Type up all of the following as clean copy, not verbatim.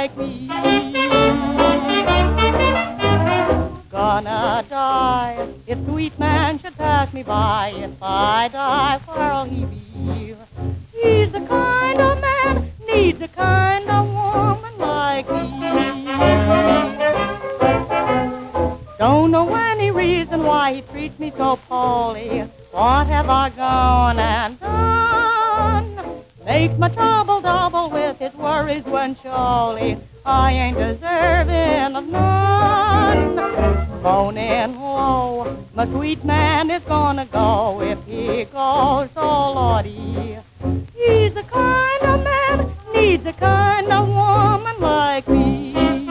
like me. Gonna die if sweet man should pass me by. If I die, where'll he be? He's the kind of man needs a kind of woman like me. Don't know any reason why he treats me so poorly. What have I gone and done? Makes my trouble double with his worries when surely I ain't deserving of none. Moaning low, my sweet man is gonna go. If he goes, oh Lordy, he's the kind of man needs a kind of woman like me.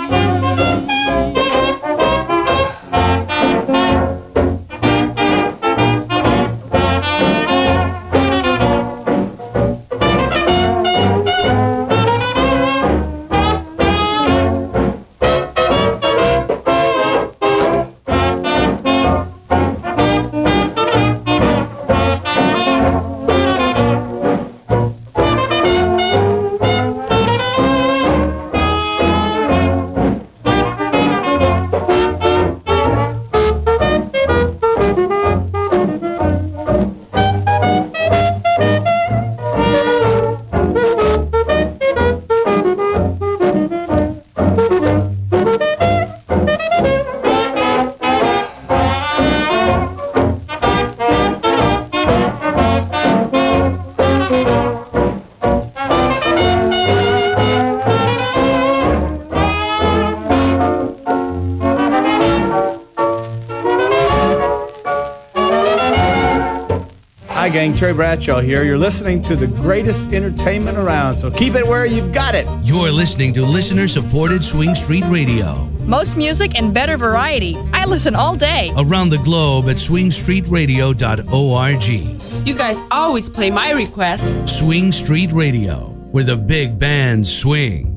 Gang, Terry Bradshaw here. You're listening to the greatest entertainment around, so keep it where you've got it. You're listening to listener-supported Swing Street Radio. Most music and better variety. I listen all day. Around the globe at swingstreetradio.org. You guys always play my request. Swing Street Radio, where the big bands swing.